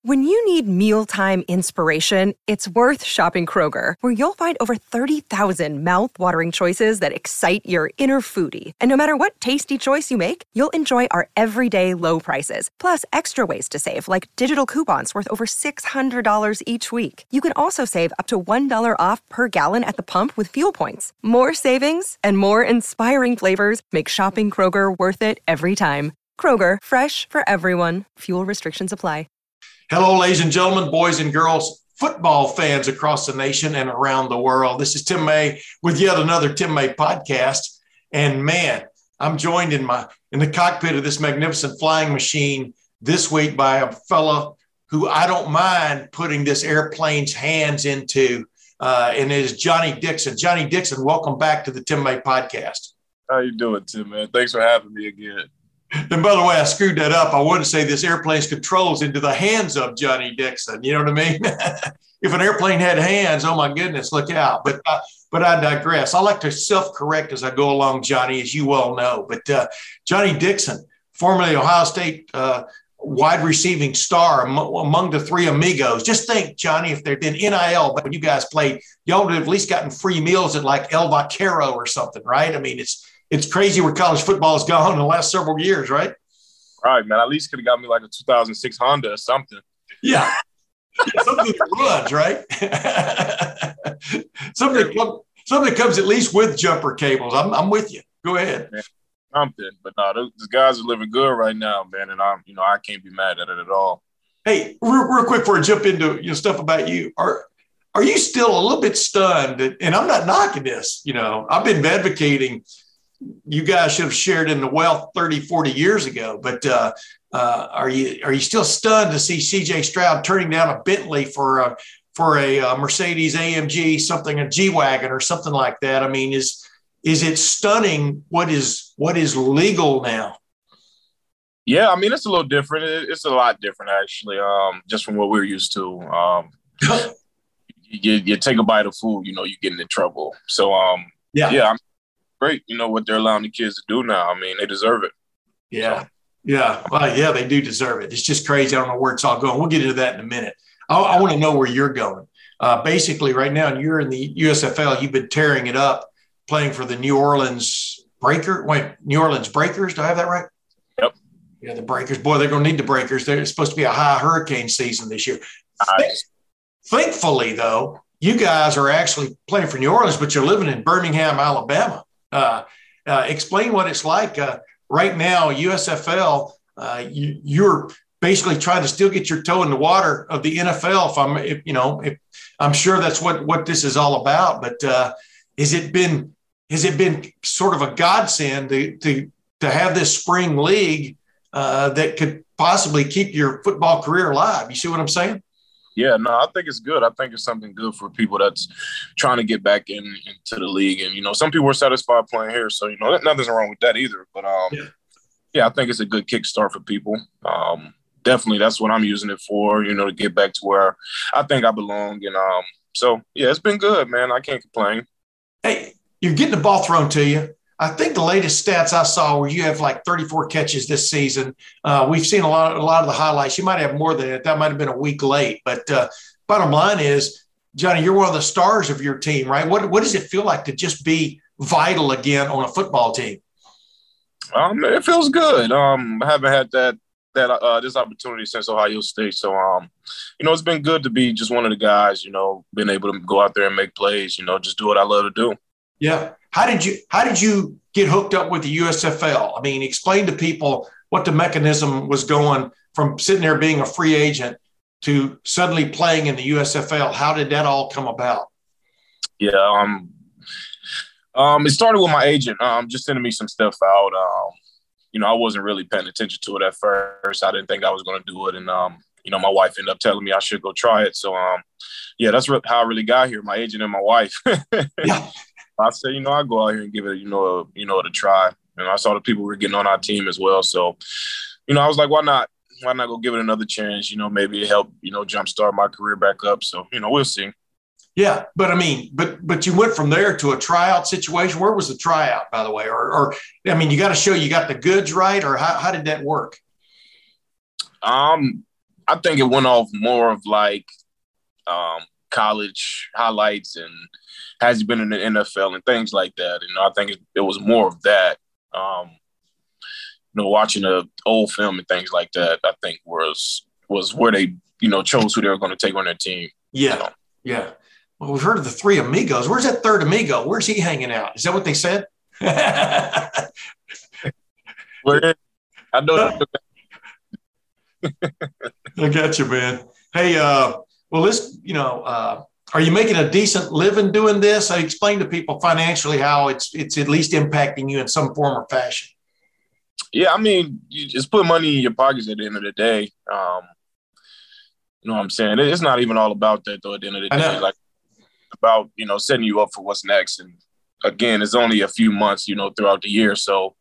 When you need mealtime inspiration, it's worth shopping Kroger, where you'll find over 30,000 mouth-watering choices that excite your inner foodie. And no matter what tasty choice you make, you'll enjoy our everyday low prices, plus extra ways to save, like digital coupons worth over $600 each week. You can also save up to $1 off per gallon at the pump with fuel points. More savings and more inspiring flavors make shopping Kroger worth it every time. Kroger, fresh for everyone. Fuel restrictions apply. Hello, ladies and gentlemen, boys and girls, football fans across the nation and around the world. This is Tim May with yet another Tim May podcast. And man, I'm joined in the cockpit of this magnificent flying machine this week by a fella who I don't mind putting this airplane's hands into, and it is Johnny Dixon. Johnny Dixon, welcome back to the Tim May podcast. How you doing, Tim, man? Thanks for having me again. And by the way, I screwed that up. I wanted to say this airplane's controls into the hands of Johnny Dixon. You know what I mean? If an airplane had hands, oh my goodness, look out. But I digress. I like to self-correct as I go along, Johnny, as you well know. But Johnny Dixon, formerly Ohio State wide receiving star among the three amigos. Just think, Johnny, if there'd been NIL, but when you guys played, y'all would have at least gotten free meals at like El Vaquero or something, right? I mean, it's crazy where college football has gone in the last several years, right? All right, man. At least could have got me like a 2006 Honda or something. Yeah. Something that runs, right? something that comes at least with jumper cables. I'm with you. Go ahead. Man, something. But no, those guys are living good right now, man. And I can't be mad at it at all. Hey, real quick before I jump into stuff about you, are you still a little bit stunned? And I'm not knocking this. I've been advocating you guys should have shared in the wealth 30, 40 years ago. But are you still stunned to see C.J. Stroud turning down a Bentley for a Mercedes AMG, something, a G-Wagon or something like that? I mean, is it stunning what is legal now? Yeah, I mean, it's a little different. It's a lot different, actually, just from what we're used to. You take a bite of food, you're getting in trouble. So, yeah, great, what they're allowing the kids to do now. I mean, they deserve it. Yeah. Yeah. Well, yeah, they do deserve it. It's just crazy. I don't know where it's all going. We'll get into that in a minute. I want to know where you're going. Basically, right now, you're in the USFL. You've been tearing it up, playing for the New Orleans Breakers. Do I have that right? Yep. Yeah, the Breakers. Boy, they're going to need the Breakers. There's supposed to be a high hurricane season this year. Thankfully, though, you guys are actually playing for New Orleans, but you're living in Birmingham, Alabama. Explain what it's like right now. USFL, you're basically trying to still get your toe in the water of the NFL. I'm sure that's what this is all about. But has it been sort of a godsend to have this spring league that could possibly keep your football career alive? You see what I'm saying? Yeah, no, I think it's good. I think it's something good for people that's trying to get back into the league. And, some people are satisfied playing here. So, nothing's wrong with that either. But, yeah, I think it's a good kickstart for people. Definitely that's what I'm using it for, to get back to where I think I belong. And so, yeah, it's been good, man. I can't complain. Hey, you're getting the ball thrown to you. I think the latest stats I saw where you have like 34 catches this season. We've seen a lot of the highlights. You might have more than that. That might have been a week late. But bottom line is, Johnny, you're one of the stars of your team, right? What does it feel like to just be vital again on a football team? It feels good. I haven't had this opportunity since Ohio State. So, it's been good to be just one of the guys, being able to go out there and make plays, just do what I love to do. Yeah. How did you get hooked up with the USFL? I mean, explain to people what the mechanism was going from sitting there being a free agent to suddenly playing in the USFL. How did that all come about? Yeah. It started with my agent, just sending me some stuff out. I wasn't really paying attention to it at first. I didn't think I was going to do it. And, my wife ended up telling me I should go try it. So, yeah, that's how I really got here, my agent and my wife. Yeah. I said, I'll go out here and give it, a try. And I saw the people were getting on our team as well. So, I was like, why not? Why not go give it another chance? Maybe it help, jumpstart my career back up. So, we'll see. Yeah. But I mean, but you went from there to a tryout situation. Where was the tryout, by the way? Or I mean, you got to show you got the goods right, or how did that work? I think it went off more of like college highlights and has he been in the NFL and things like that. I think it was more of that. Watching the old film and things like that, I think was where they, chose who they were going to take on their team. Yeah. Yeah. Well, we've heard of the three amigos. Where's that third amigo? Where's he hanging out? Is that what they said? Well, I know. I got you, man. Hey, well, let's, are you making a decent living doing this? I explained to people financially how it's at least impacting you in some form or fashion. Yeah, I mean, you just put money in your pockets at the end of the day. You know what I'm saying? It's not even all about that, though, at the end of the day. Like, about, setting you up for what's next. And, again, it's only a few months, throughout the year. So,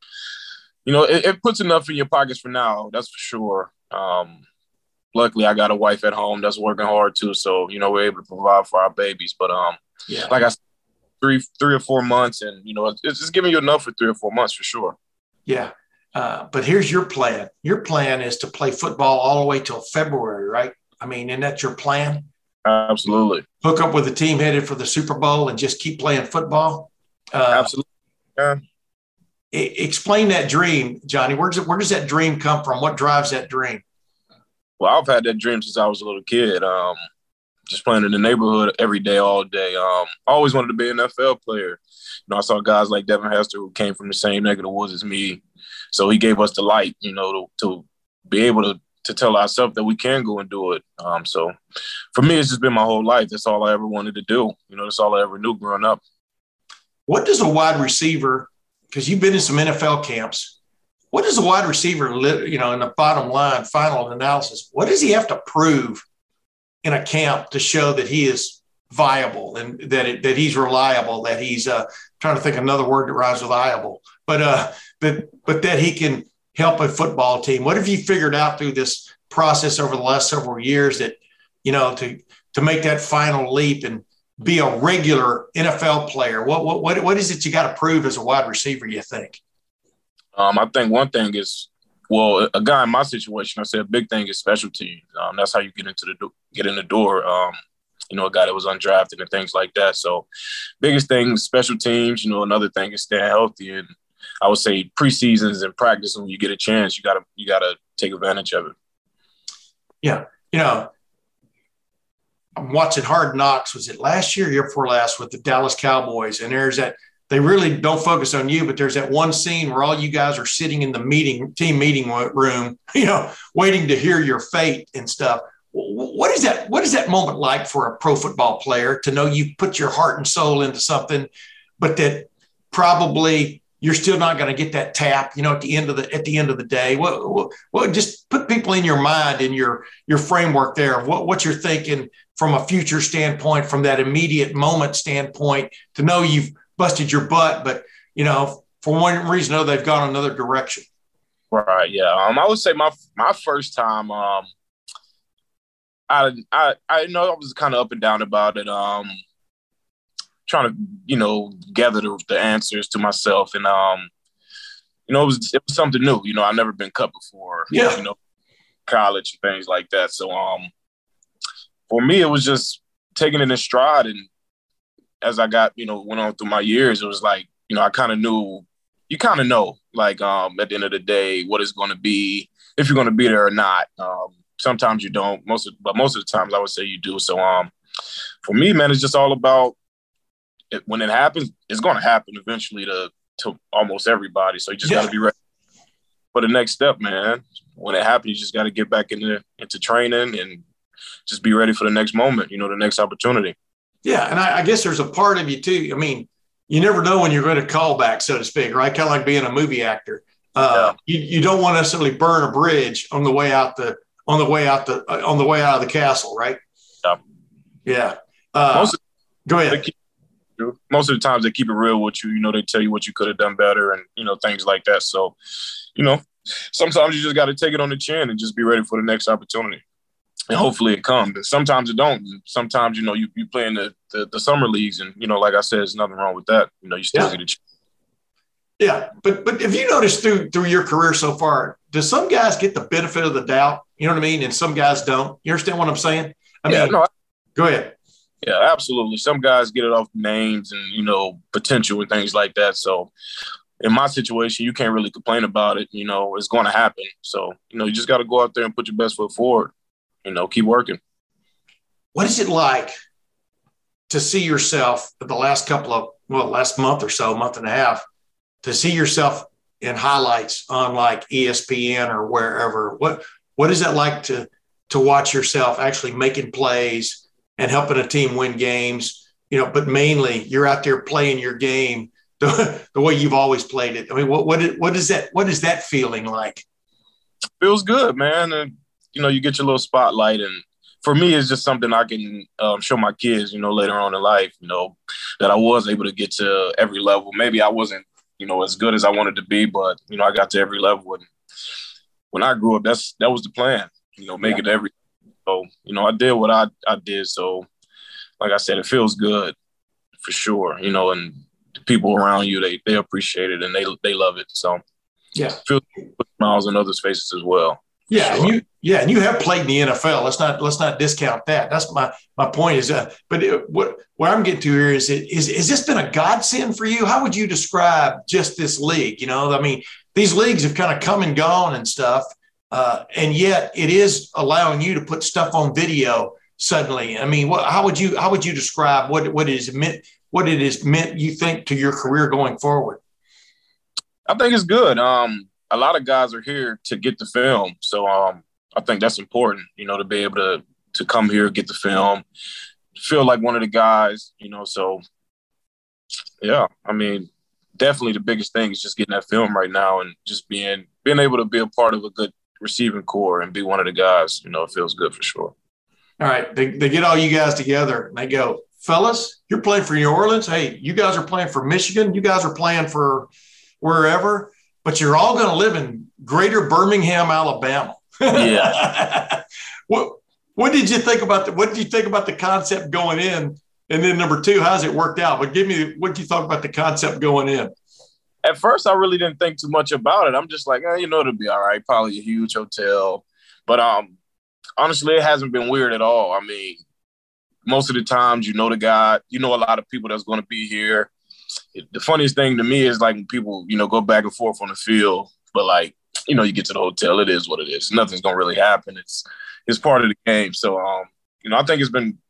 it puts enough in your pockets for now, that's for sure. Luckily, I got a wife at home that's working hard, too. So, we're able to provide for our babies. But, like I said, three or 4 months, and, it's giving you enough for 3 or 4 months for sure. Yeah. But here's your plan. Your plan is to play football all the way till February, right? I mean, isn't that your plan? Absolutely. Hook up with a team headed for the Super Bowl and just keep playing football? Absolutely. Yeah. Explain that dream, Johnny. Where does that dream come from? What drives that dream? Well, I've had that dream since I was a little kid. Just playing in the neighborhood every day, all day. I always wanted to be an NFL player. I saw guys like Devin Hester who came from the same neck of the woods as me. So he gave us the light, to be able to tell ourselves that we can go and do it. So for me, it's just been my whole life. That's all I ever wanted to do. That's all I ever knew growing up. What does a wide receiver, because you've been in some NFL camps, what does a wide receiver, in the bottom line, final analysis, what does he have to prove in a camp to show that he is viable and that he's reliable, that he's trying to think another word that rhymes with viable, but that he can help a football team? What have you figured out through this process over the last several years that, to make that final leap and be a regular NFL player? What is it you got to prove as a wide receiver, you think? I think one thing is, well, a guy in my situation, I said a big thing is special teams. That's how you get in the door. A guy that was undrafted and things like that. So biggest thing is special teams. Another thing is staying healthy. And I would say preseasons and practice, when you get a chance, you gotta take advantage of it. Yeah. I'm watching Hard Knocks. Was it last year or year before last with the Dallas Cowboys? And there's that, they really don't focus on you, but there's that one scene where all you guys are sitting in the team meeting room, waiting to hear your fate and stuff. What is that moment like for a pro football player to know you put your heart and soul into something, but that probably you're still not going to get that tap, at the end of the day? What just put people in your mind, in your framework there of what you're thinking from a future standpoint, from that immediate moment standpoint, to know you've busted your butt, but for one reason or another, they've gone another direction. Right. Yeah. I would say my first time, I was kind of up and down about it. Trying to, gather the answers to myself. And, it was something new. I've never been cut before, college and things like that. So, for me, it was just taking it in stride. And as I got, went on through my years, it was like, I kind of knew, like, at the end of the day, what it's going to be, if you're going to be there or not. Sometimes you don't, but most of the times I would say you do. So, for me, man, it's just all about it. When it happens, it's going to happen eventually to almost everybody. So you just got to be ready for the next step, man. When it happens, you just got to get back into training and just be ready for the next moment, the next opportunity. Yeah, and I guess there's a part of you too. I mean, you never know when you're going to call back, so to speak, right? Kind of like being a movie actor. You don't want to necessarily burn a bridge on the way out of the castle, right? Yeah. Go ahead. Most of the times they keep it real with you. They tell you what you could have done better and, things like that. So, sometimes you just got to take it on the chin and just be ready for the next opportunity. And hopefully it comes. And sometimes it don't. And sometimes, you play in the summer leagues and, like I said, there's nothing wrong with that. You still get a chance. Yeah. But if you notice through your career so far, do some guys get the benefit of the doubt? You know what I mean? And some guys don't. You understand what I'm saying? Go ahead. Yeah, absolutely. Some guys get it off names and, potential and things like that. So in my situation, you can't really complain about it. It's going to happen. So, you just got to go out there and put your best foot forward, keep working. What is it like to see yourself the last last month or so, month and a half, to see yourself in highlights on like ESPN or wherever? What is that like to watch yourself actually making plays and helping a team win games, but mainly you're out there playing your game the way you've always played it? I mean, what is that feeling like? Feels good, man. And, you get your little spotlight. And for me, it's just something I can show my kids, later on in life, that I was able to get to every level. Maybe I wasn't, as good as I wanted to be, but, I got to every level. And when I grew up, that was the plan, make it every. So, I did what I did. So, like I said, it feels good for sure, and the people around you, they appreciate it and they love it. So, yeah, feel smiles on others' faces as well. Yeah, sure. And you have played in the NFL. Let's not discount that. That's my point is, what I'm getting to here is this been a godsend for you? How would you describe just this league? I mean, these leagues have kind of come and gone and stuff. And yet it is allowing you to put stuff on video suddenly. I mean, how would you describe what it has meant, you think, to your career going forward? I think it's good. A lot of guys are here to get the film. So I think that's important, to be able to come here, get the film, feel like one of the guys, so yeah, I mean, definitely the biggest thing is just getting that film right now and just being able to be a part of a good receiving core and be one of the guys, it feels good for sure. All right. They get all you guys together and they go, fellas, you're playing for New Orleans. Hey, you guys are playing for Michigan. You guys are playing for wherever, but you're all going to live in greater Birmingham, Alabama. Yeah. What did you think about the concept going in? And then number two, how's it worked out? But what did you think about the concept going in? At first, I really didn't think too much about it. I'm just like, it'll be all right. Probably a huge hotel. But honestly, it hasn't been weird at all. I mean, most of the times, the guy, a lot of people that's going to be here. The funniest thing to me is like when people, go back and forth on the field. But like, you get to the hotel, it is what it is. Nothing's going to really happen. It's part of the game. So, I think it's been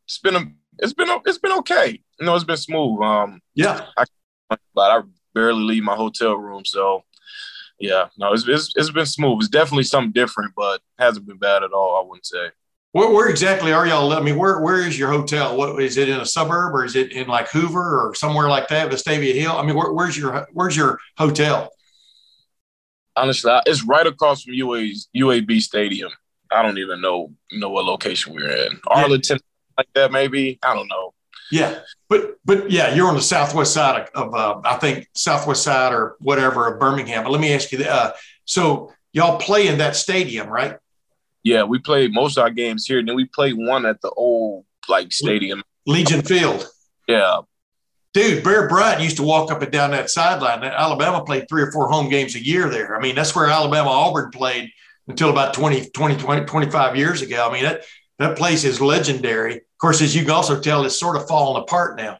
okay. It's been smooth. Yeah. I barely leave my hotel room. So, yeah, no, it's been smooth. It's definitely something different, but hasn't been bad at all, I wouldn't say. Where exactly are y'all? I mean, where is your hotel? What is it, in a suburb or is it in like Hoover or somewhere like that, Vestavia Hill? I mean, where's your hotel? Honestly, it's right across from UAB Stadium. I don't even know what location we're in. Arlington, like that, maybe. I don't know. Yeah, but yeah, you're on the southwest side of I think southwest side or whatever of Birmingham. But let me ask you, so y'all play in that stadium, right? Yeah, we played most of our games here, and then we played one at the old stadium, Legion Field. Yeah, dude, Bear Bryant used to walk up and down that sideline. Alabama played 3 or 4 home games a year there. I mean, that's where Alabama Auburn played until about 25 years ago. I mean, that place is legendary. Of course, as you can also tell, it's sort of falling apart now.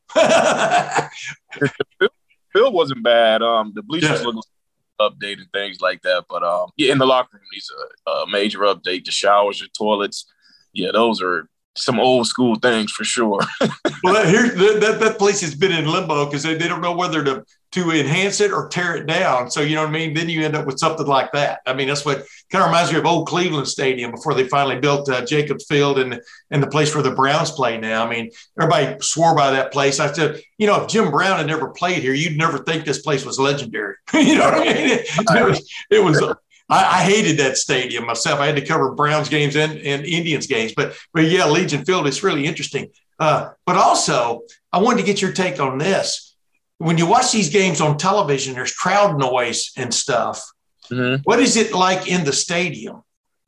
The field wasn't bad. The bleachers look updated, things like that. But in the locker room needs a major update. The showers, the toilets, those are some old school things for sure. Well, that place has been in limbo because they don't know whether to enhance it or tear it down. So, you know what I mean? Then you end up with something like that. I mean, that's what kind of reminds me of old Cleveland Stadium before they finally built Jacobs Field and the place where the Browns play now. I mean, everybody swore by that place. I said, if Jim Brown had never played here, you'd never think this place was legendary. You know what I mean? It was I hated that stadium myself. I had to cover Browns games and Indians games. But yeah, Legion Field is really interesting. But also, I wanted to get your take on this. When you watch these games on television, there's crowd noise and stuff. Mm-hmm. What is it like in the stadium?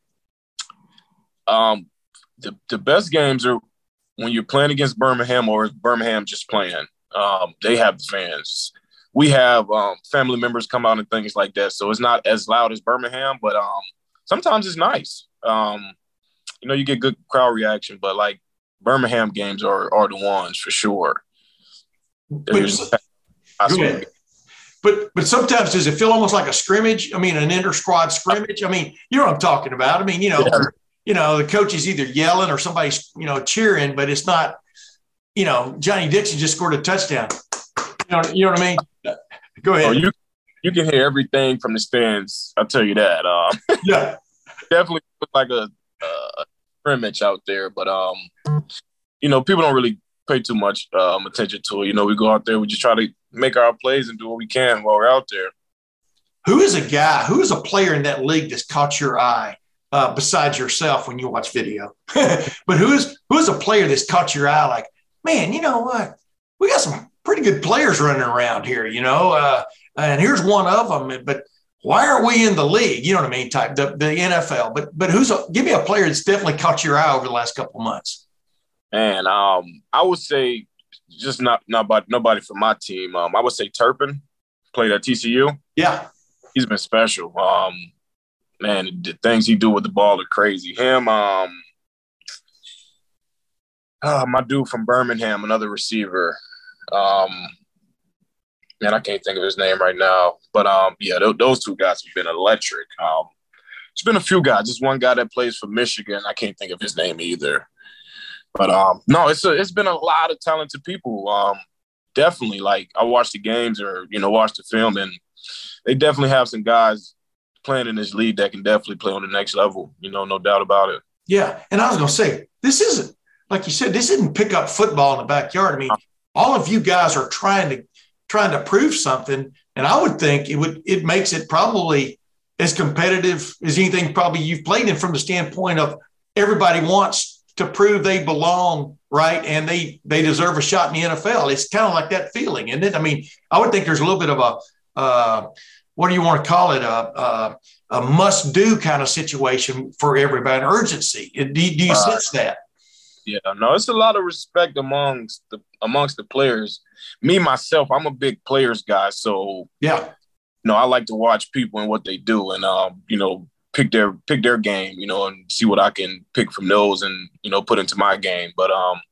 The best games are when you're playing against Birmingham or Birmingham just playing. They have the fans. We have family members come out and things like that. So it's not as loud as Birmingham, but sometimes it's nice. You get good crowd reaction, but like Birmingham games are the ones for sure. Go ahead. But sometimes does it feel almost like a scrimmage? I mean, an inter-squad scrimmage? I mean, you know what I'm talking about. I mean, where, the coach is either yelling or somebody's, cheering, but it's not, Johnny Dixon just scored a touchdown. You know what I mean? Go ahead. Oh, you can hear everything from the stands. I'll tell you that. Yeah. Definitely look like a scrimmage out there, but people don't really pay too much attention to it. We go out there, we just try to make our plays and do what we can while we're out there. Who is a player in that league that's caught your eye besides yourself when you watch video? But who is a player that's caught your eye like, man, you know what? We got some pretty good players running around here, and here's one of them, but why are we in the league? You know what I mean? Type the NFL, but give me a player that's definitely caught your eye over the last couple of months. Man, I would say just nobody from my team. I would say Turpin played at TCU. Yeah, he's been special. Man, the things he do with the ball are crazy. Him, my dude from Birmingham, another receiver. Man, I can't think of his name right now, but those two guys have been electric. It's been a few guys. Just one guy that plays for Michigan. I can't think of his name either. But no, it's been a lot of talented people. Definitely, like I watch the games or watch the film, and they definitely have some guys playing in this league that can definitely play on the next level. No doubt about it. Yeah, and I was going to say, this isn't, like you said, this isn't pick up football in the backyard. I mean, all of you guys are trying to prove something, and I would think it makes it probably as competitive as anything probably you've played in, from the standpoint of everybody wants to prove they belong, right? And they deserve a shot in the NFL. It's kind of like that feeling, isn't it? I mean, I would think there's a little bit of a what do you want to call it? A must-do kind of situation for everybody, an urgency. Do you sense that? Yeah, no, it's a lot of respect amongst the players. Me, myself, I'm a big players guy. So, yeah, I like to watch people and what they do and, pick their game, and see what I can pick from those and, put into my game. But,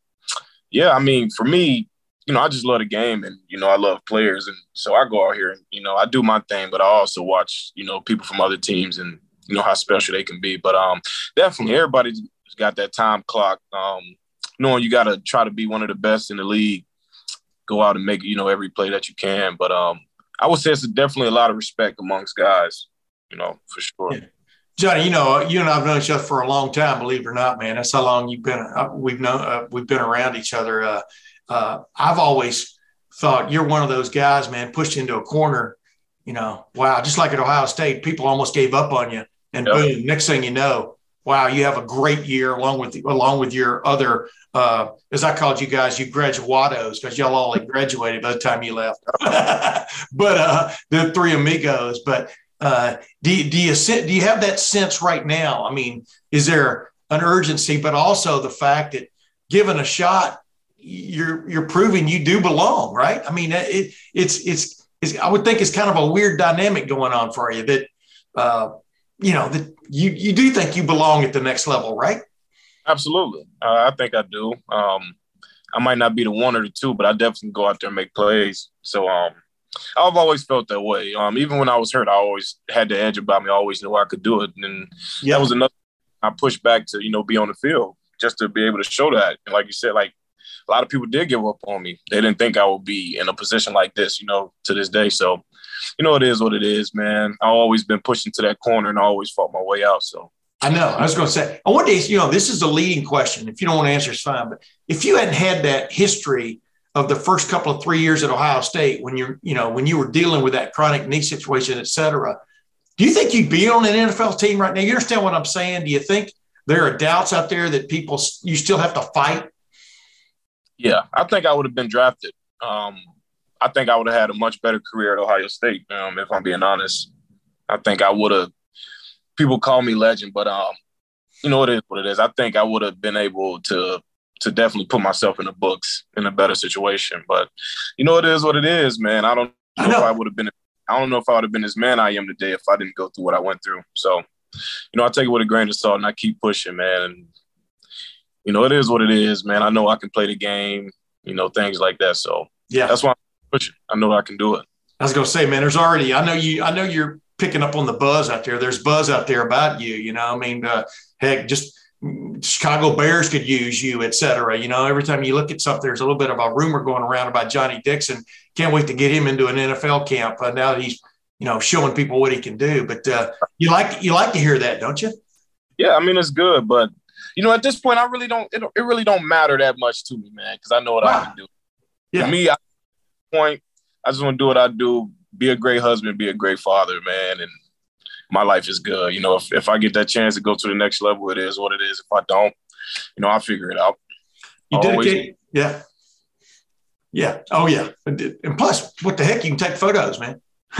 I mean, for me, I just love the game and, I love players. And so I go out here and, I do my thing, but I also watch, people from other teams and, how special they can be. But definitely everybody's got that time clock, knowing you got to try to be one of the best in the league, go out and make, every play that you can. But I would say it's definitely a lot of respect amongst guys, for sure. Yeah. Johnny, you and I've known each other for a long time, believe it or not, man. That's how long you've been. We've been around each other. I've always thought you're one of those guys, man, pushed into a corner. Wow, just like at Ohio State, people almost gave up on you, and boom, next thing you know, wow, you have a great year along with your other, as I called you guys, you graduados, because y'all all graduated by the time you left. But the three amigos. But do you have that sense right now? I mean, is there an urgency, but also the fact that given a shot, you're proving you do belong, right? I mean, it's I would think it's kind of a weird dynamic going on for you that. That you do think you belong at the next level, right? Absolutely. I think I do. I might not be the one or the two, but I definitely go out there and make plays. So I've always felt that way. Even when I was hurt, I always had the edge about me. I always knew I could do it. And that was another I pushed back to, be on the field just to be able to show that. And like you said, like a lot of people did give up on me. They didn't think I would be in a position like this, to this day. So, it is what it is, man. I've always been pushed into that corner and I always fought my way out. So I know. I was going to say, I wonder, this is a leading question. If you don't want to answer, it's fine. But if you hadn't had that history of the first couple of 3 years at Ohio State, when when you were dealing with that chronic knee situation, et cetera, do you think you'd be on an NFL team right now? You understand what I'm saying? Do you think there are doubts out there that you still have to fight? Yeah, I think I would have been drafted. I think I would have had a much better career at Ohio State, if I'm being honest. I think I would have – people call me legend, but, it is what it is. I think I would have been able to definitely put myself in the books in a better situation. But, it is what it is, man. I don't know if I would have been – I don't know if I would have been as man I am today if I didn't go through what I went through. So I take it with a grain of salt and I keep pushing, man. And, it is what it is, man. I know I can play the game, things like that. So yeah, that's why I'm pushing. I know I can do it. I was going to say, man, there's already, I know you're picking up on the buzz out there. There's buzz out there about you, heck, just Chicago Bears could use you, et cetera. Every time you look at something, there's a little bit of a rumor going around about Johnny Dixon. Can't wait to get him into an NFL camp now that he's, showing people what he can do. But you like to hear that, don't you? Yeah, I mean, it's good. But, at this point, it really don't matter that much to me, man, because I know what I can do. Yeah. For me, at this point, I just want to do what I do, be a great husband, be a great father, man, and my life is good. If I get that chance to go to the next level, it is what it is. If I don't, I'll figure it out. You dedicate, yeah. Yeah. Oh, yeah. And plus, what the heck? You can take photos, man.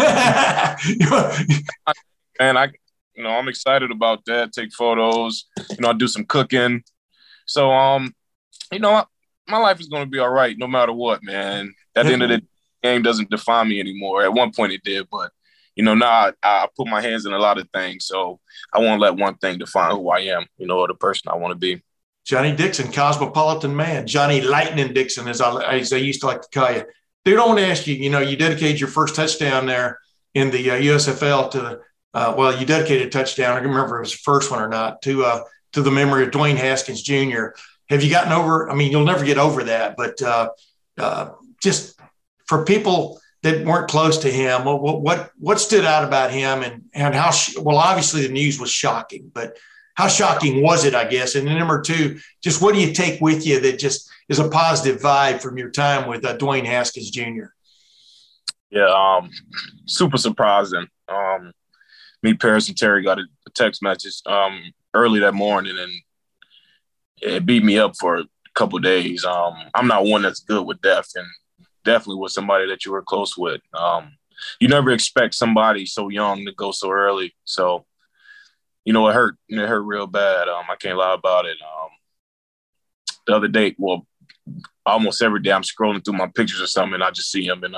Man, I'm excited about that. Take photos. I do some cooking. So, my life is going to be all right no matter what, man. At the end of the game doesn't define me anymore. At one point it did, but, now I put my hands in a lot of things. So I won't let one thing define who I am, or the person I want to be. Johnny Dixon, cosmopolitan man. Johnny Lightning Dixon, as I used to like to call you. Dude, I want to ask you, you dedicated your first touchdown there in the USFL to you dedicated a touchdown. I don't remember if it was the first one or not, to the memory of Dwayne Haskins Jr. Have you gotten over, you'll never get over that, but just for people that weren't close to him, what stood out about him and how, obviously the news was shocking, but how shocking was it, I guess? And then number two, just what do you take with you that just is a positive vibe from your time with Dwayne Haskins Jr.? Yeah, super surprising. Me, Paris, and Terry got a text message early that morning, and it beat me up for a couple of days. I'm not one that's good with death, and definitely with somebody that you were close with. You never expect somebody so young to go so early. So, it hurt. It hurt real bad. I can't lie about it. The other day, almost every day I'm scrolling through my pictures or something, and I just see him, and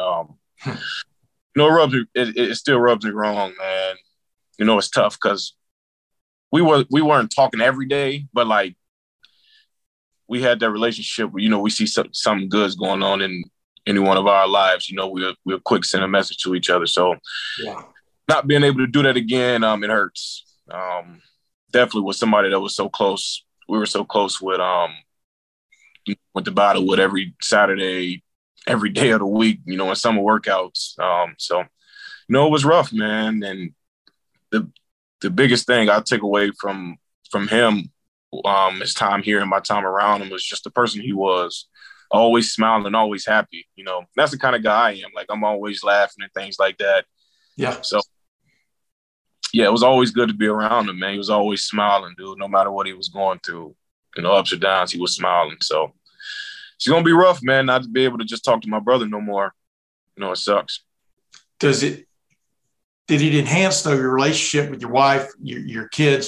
it still rubs me wrong, man. It's tough because we weren't talking every day, but like we had that relationship where we see something good's going on in any one of our lives. We'll quick send a message to each other. So not being able to do that again, it hurts. Definitely with somebody that was so close. We were so close with went to battle with every Saturday, every day of the week, in summer workouts. So it was rough, man. And the biggest thing I took away from him, his time here and my time around him, was just the person he was. Always smiling, always happy. That's the kind of guy I am. Like, I'm always laughing and things like that. Yeah. So, yeah, it was always good to be around him, man. He was always smiling, dude. No matter what he was going through, ups or downs, he was smiling. So it's going to be rough, man, not to be able to just talk to my brother no more. It sucks. Did it enhance, though, your relationship with your wife, your kids?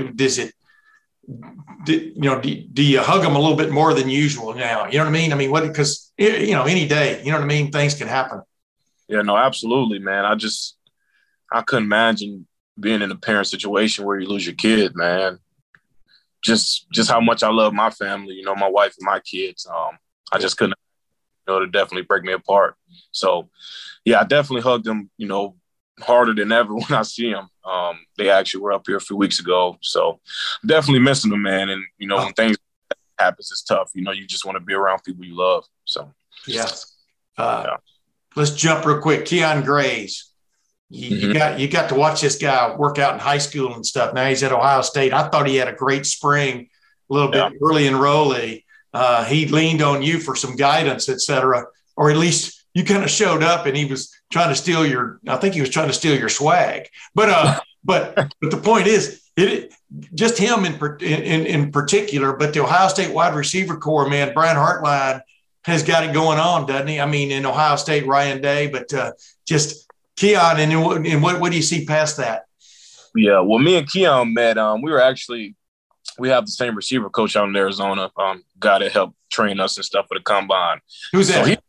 Do you hug them a little bit more than usual now? You know what I mean? Because, any day, things can happen. Yeah, no, absolutely, man. I couldn't imagine being in a parent situation where you lose your kid, man. Just how much I love my family, my wife and my kids. I just couldn't, to definitely break me apart. So, yeah, I definitely hugged them, harder than ever when I see them. They actually were up here a few weeks ago. So definitely missing them, man. And, when things happen, it's tough. You just want to be around people you love. So, yeah. Let's jump real quick. Keon Grays. You got to watch this guy work out in high school and stuff. Now he's at Ohio State. I thought he had a great spring, a little bit early enrollee. He leaned on you for some guidance, et cetera, or at least you kind of showed up and he was trying to steal your swag. But the point is, just him in particular, but the Ohio State wide receiver core, man, Brian Hartline has got it going on, doesn't he? In Ohio State, Ryan Day, but just Keon, and what do you see past that? Yeah, well, me and Keon met. We have the same receiver coach out in Arizona, guy that helped train us and stuff for the combine. Who's that?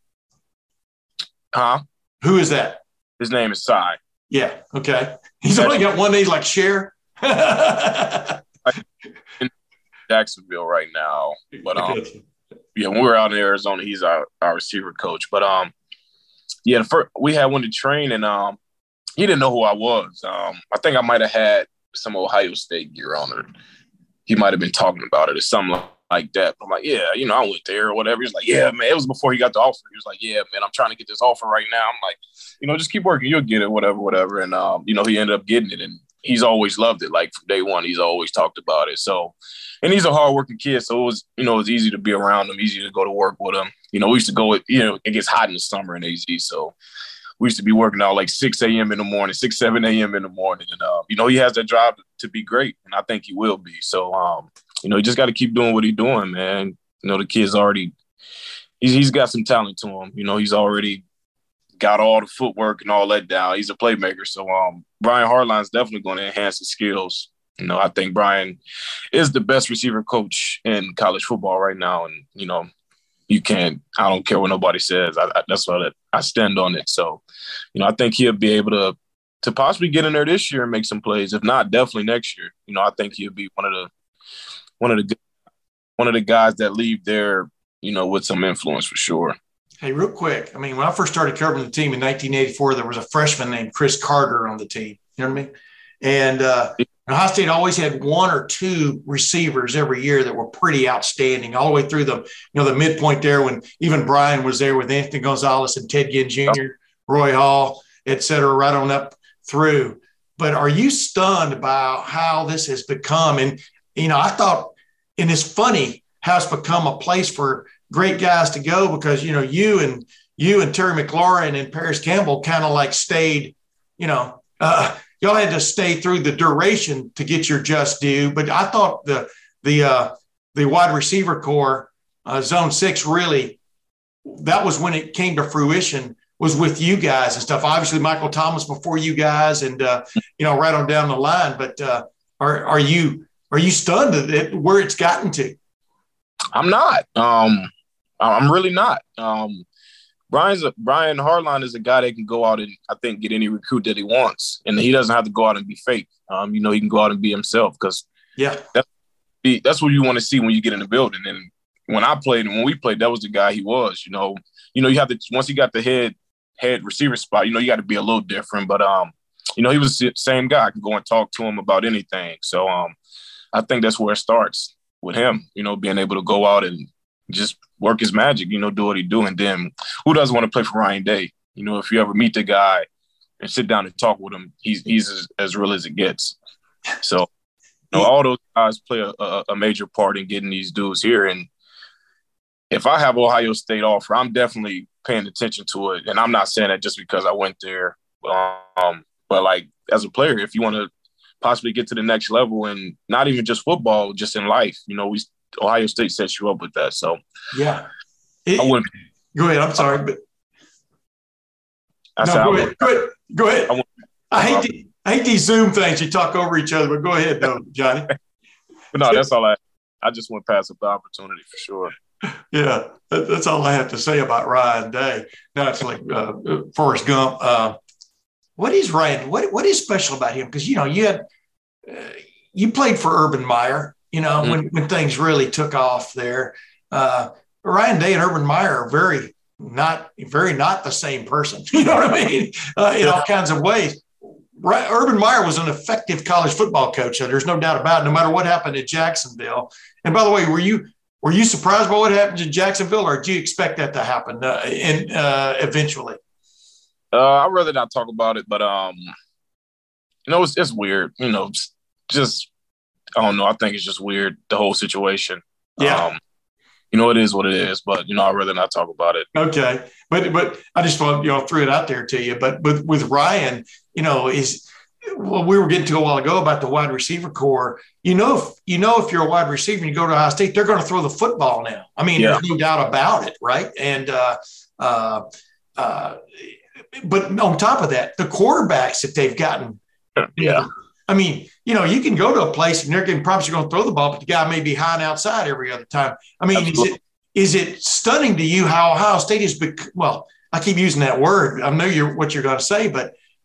Who is that? His name is Cy. Yeah, okay. He's only got one name, like Cher. In Jacksonville right now, but yeah, when we were out in Arizona, he's our receiver coach. But yeah, we had one to train, and he didn't know who I was. I think I might have had some Ohio State gear on, or he might have been talking about it or something like that. I'm like, yeah, I went there or whatever. He's like, yeah, man. It was before he got the offer. He was like, yeah, man, I'm trying to get this offer right now. I'm like, just keep working. You'll get it, whatever. And, he ended up getting it. And he's always loved it. Like from day one, he's always talked about it. So, and he's a hardworking kid. So it was, it was easy to be around him, easy to go to work with him. We used to go, it gets hot in the summer in AZ. So we used to be working out like 6 a.m. in the morning, 6, 7 a.m. in the morning. And, he has that drive to be great. And I think he will be. So, he just got to keep doing what he's doing, man. The kid's already he's got some talent to him. He's already got all the footwork and all that down. He's a playmaker. So Brian Hartline's definitely going to enhance his skills. I think Brian is the best receiver coach in college football right now. And, I don't care what nobody says. That's what I stand on it. So, I think he'll be able to possibly get in there this year and make some plays. If not, definitely next year. I think he'll be one of the guys that leave there, with some influence for sure. Hey, real quick. When I first started covering the team in 1984, there was a freshman named Chris Carter on the team. You know what I mean? And Ohio State always had one or two receivers every year that were pretty outstanding all the way through the midpoint there when even Brian was there with Anthony Gonzalez and Ted Ginn Jr., Roy Hall, et cetera, right on up through. But are you stunned by how this has become? And, I thought, and it's funny how it's become a place for great guys to go because, you and Terry McLaurin and Paris Campbell kind of like stayed, y'all had to stay through the duration to get your just due. But I thought the wide receiver core, Zone 6, really, that was when it came to fruition, was with you guys and stuff. Obviously, Michael Thomas before you guys and, right on down the line. But are you stunned at where it's gotten to? I'm not. I'm really not. Brian Hartline is a guy that can go out and I think get any recruit that he wants, and he doesn't have to go out and be fake. He can go out and be himself because that's what you want to see when you get in the building. And when we played, that was the guy he was. You have to once he got the head receiver spot. You got to be a little different, but he was the same guy. I can go and talk to him about anything. So I think that's where it starts with him. Being able to go out and just work his magic, do what he do. And then who doesn't want to play for Ryan Day? If you ever meet the guy and sit down and talk with him, he's as real as it gets. So, all those guys play a major part in getting these dudes here. And if I have Ohio State offer, I'm definitely paying attention to it. And I'm not saying that just because I went there. But like as a player, if you want to possibly get to the next level and not even just football, just in life, Ohio State sets you up with that. So, yeah. I wouldn't. Go ahead. I'm sorry. But Go ahead. I hate these Zoom things. You talk over each other, but go ahead, though, Johnny. But no, that's all I just went past the opportunity for sure. Yeah, that's all I have to say about Ryan Day. Now it's like Forrest Gump. What is Ryan? What is special about him? Because you played for Urban Meyer. When things really took off there. Ryan Day and Urban Meyer are very not the same person. You know what I mean? In all kinds of ways. Urban Meyer was an effective college football coach. So there's no doubt about it. No matter what happened at Jacksonville. And by the way, were you surprised by what happened in Jacksonville, or do you expect that to happen eventually? I'd rather not talk about it, but it's weird. Just I don't know. I think it's just weird, the whole situation. Yeah. It is what it is, but I'd rather not talk about it. Okay, but I just want threw it out there to you. But with Ryan, we were getting to a while ago about the wide receiver core. If you're a wide receiver and you go to Ohio State, they're going to throw the football now. There's no doubt about it, right? And but on top of that, the quarterbacks that they've gotten, yeah. You can go to a place and they're getting promise you're going to throw the ball, but the guy may be high and outside every other time. Is it stunning to you how Ohio State is? Well, I keep using that word. I know what you're going to say, but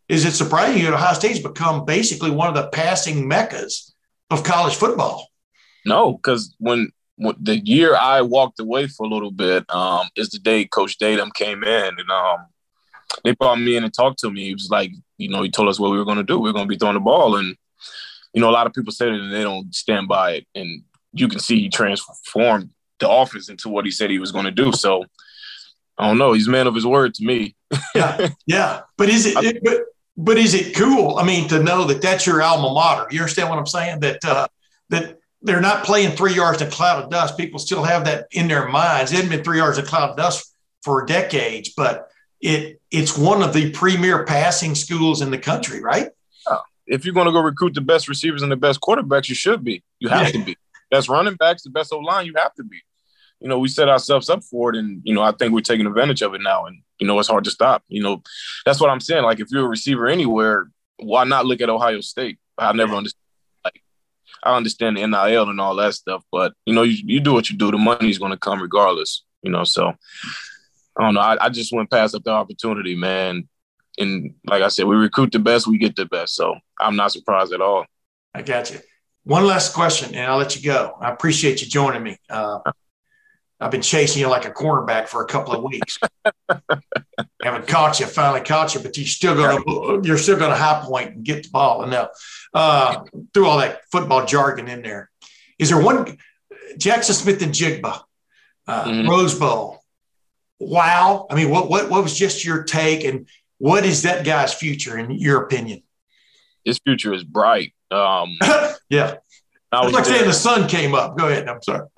is it surprising you that Ohio State's become basically one of the passing meccas of college football? No, because when the year I walked away for a little bit is the day Coach Tatum came in, and they brought me in and talked to me. He was like, he told us what we were going to do. We were going to be throwing the ball, and a lot of people say that and they don't stand by it, and you can see he transformed the offense into what he said he was going to do. So I don't know. He's a man of his word to me. Yeah. But is it cool? I mean, to know that that's your alma mater. You understand what I'm saying? That they're not playing 3 yards in a cloud of dust. People still have that in their minds. It hasn't been 3 yards in a cloud of dust for decades, but it's one of the premier passing schools in the country, right? If you're going to go recruit the best receivers and the best quarterbacks, you should be. You have to be. Best running backs, the best O-line, you have to be. We set ourselves up for it, and, I think we're taking advantage of it now, and, it's hard to stop. That's what I'm saying. Like, if you're a receiver anywhere, why not look at Ohio State? I never understand. Like, I understand the NIL and all that stuff, but, you do what you do. The money's going to come regardless, so I don't know. I just went past up the opportunity, man. And like I said, we recruit the best, we get the best. So I'm not surprised at all. I got you. One last question, and I'll let you go. I appreciate you joining me. I've been chasing you like a cornerback for a couple of weeks. Haven't caught you, finally caught you, but you're still gonna high point and get the ball. And now threw all that football jargon in there. Is there one Jackson Smith and Jigba, Rose Bowl? Wow. I mean, what was just your take, and what is that guy's future in your opinion? His future is bright. Yeah. It's like saying the sun came up. Go ahead. I'm sorry.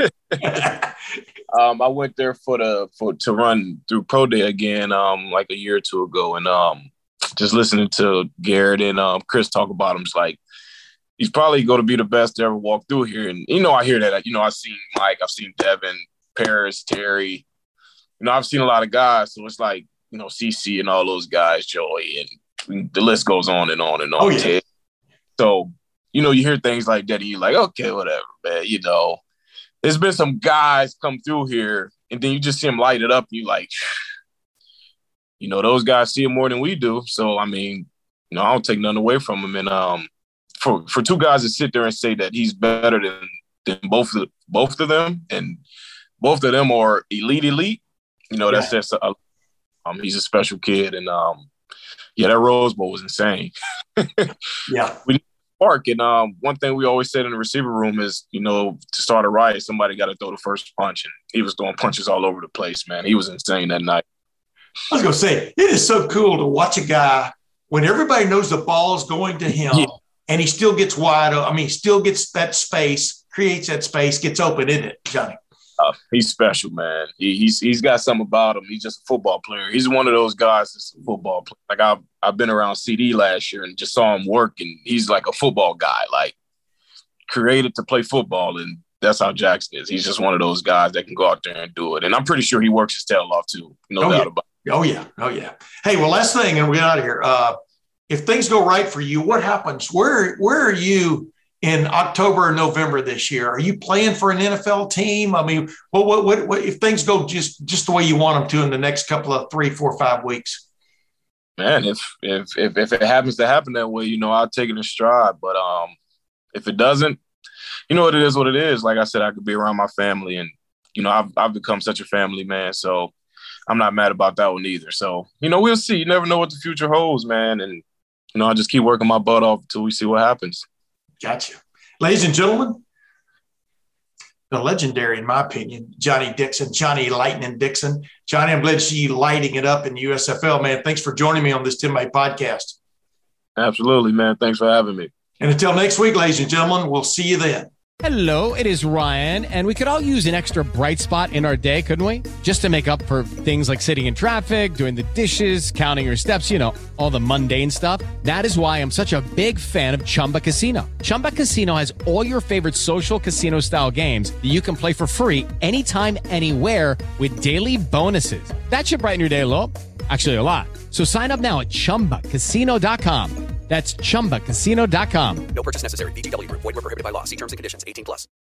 I went there to run through Pro Day again, like a year or two ago, and just listening to Garrett and Chris talk about him, it's like he's probably going to be the best to ever walk through here. And I hear that. I've seen Mike, I've seen Devin, Paris, Terry. I've seen a lot of guys, so it's like CC and all those guys, Joey, and the list goes on and on and on. Oh, yeah. So you hear things like that, and you're like, okay, whatever, man. There's been some guys come through here, and then you just see them light it up, and you're like, those guys see it more than we do. So, I mean, I don't take nothing away from them. And for two guys to sit there and say that he's better than both of them, and both of them are elite, that's just he's a special kid. And, that Rose Bowl was insane. Yeah. We park. And one thing we always said in the receiver room is, to start a riot, somebody got to throw the first punch. And he was throwing punches all over the place, man. He was insane that night. I was going to say, it is so cool to watch a guy when everybody knows the ball is going to him, and he still gets wide. I mean, he still gets that space, creates that space, gets open, isn't it, Johnny? He's special, man. He's got something about him. He's just a football player. He's one of those guys that's a football player. Like I've been around CD last year and just saw him work, and he's like a football guy, like created to play football, and that's how Jackson is. He's just one of those guys that can go out there and do it. And I'm pretty sure he works his tail off too. No doubt about it. Oh yeah. Hey, well, last thing, and we'll get out of here. If things go right for you, what happens? Where are you in October or November this year? Are you playing for an NFL team? I mean, what if things go just the way you want them to in the next couple of 3, 4, 5 weeks? Man, if it happens to happen that way, I'll take it in stride. But if it doesn't, it is what it is. Like I said, I could be around my family, and I've become such a family man, so I'm not mad about that one either. So we'll see. You never know what the future holds, man, and I'll just keep working my butt off until we see what happens. Gotcha. Ladies and gentlemen, the legendary, in my opinion, Johnny Dixon, Johnny Lightning Dixon. Johnny, I'm glad to see you lighting it up in the USFL, man. Thanks for joining me on this Tim May podcast. Absolutely, man. Thanks for having me. And until next week, ladies and gentlemen, we'll see you then. Hello, it is Ryan, and we could all use an extra bright spot in our day, couldn't we? Just to make up for things like sitting in traffic, doing the dishes, counting your steps, all the mundane stuff. That is why I'm such a big fan of Chumba Casino. Chumba Casino has all your favorite social casino-style games that you can play for free anytime, anywhere with daily bonuses. That should brighten your day a little. Actually, a lot. So sign up now at ChumbaCasino.com. That's ChumbaCasino.com. No purchase necessary. VGW Group. Void where prohibited by law. See terms and conditions. 18+.